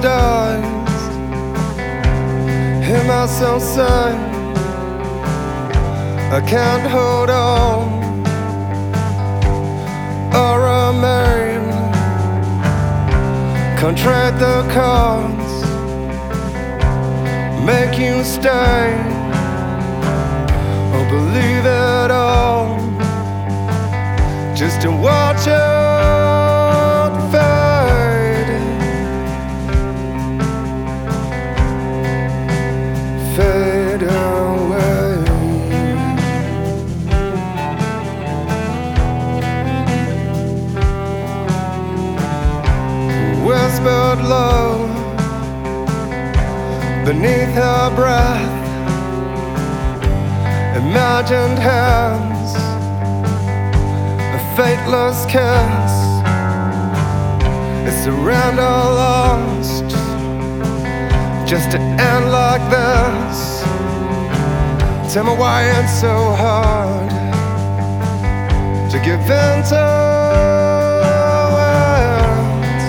dies. Hear myself say I can't hold on or remain. Contract the cards, make you stay, or believe it all, just to watch it fade, fade away. Whispered low beneath her breath, imagined hands, a fateless kiss. Is surrender lost, just to end like this? Tell me why it's so hard to give in to it.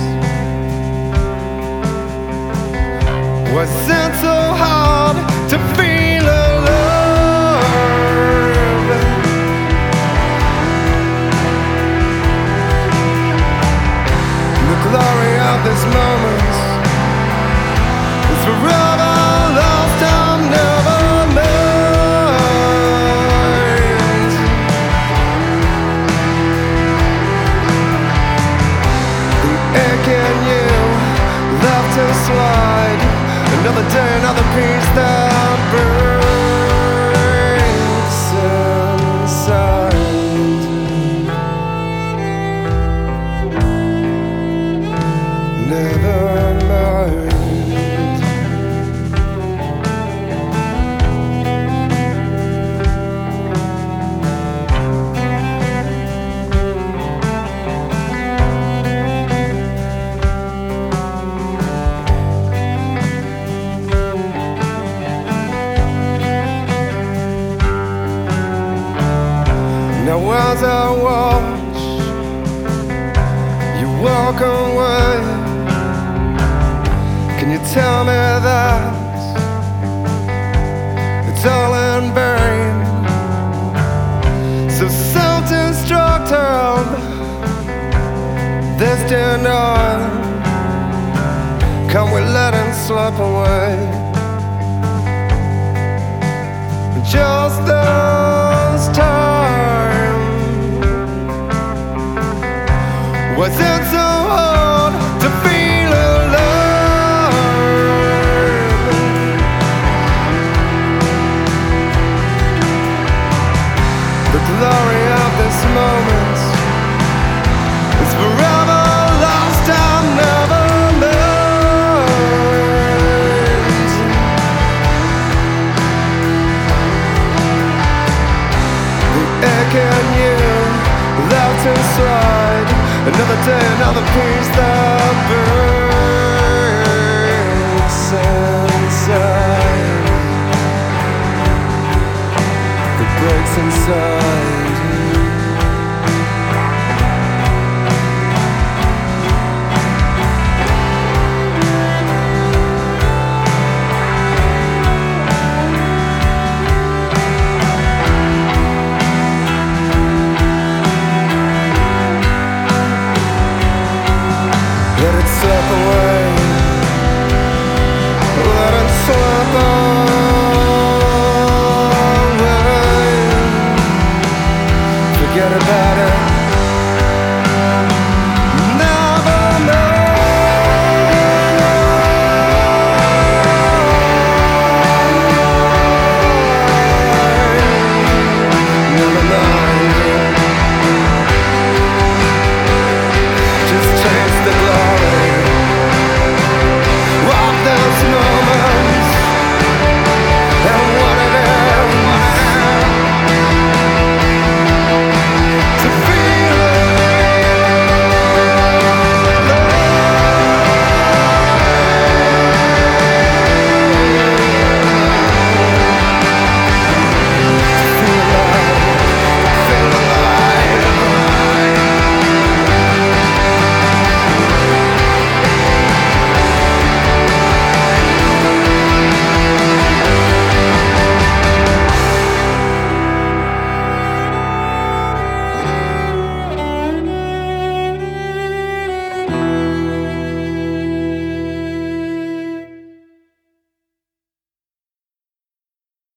Was it so hard to feel alive? The glory of this moment is forever lost and never made. The ache in you left to slide. Another day, another piece that breaks inside. Never mind. Now as I watch you walk away, can you tell me that it's all in vain? So self-destructive, this denial, can we let it slip away? Just this time, was it so hard to feel alive? The glory of this moment is forever lost and never made. The ache in you left to slide. Another day, another piece that breaks inside. That breaks inside. Let it slip away. Let it slip away. Forget about it.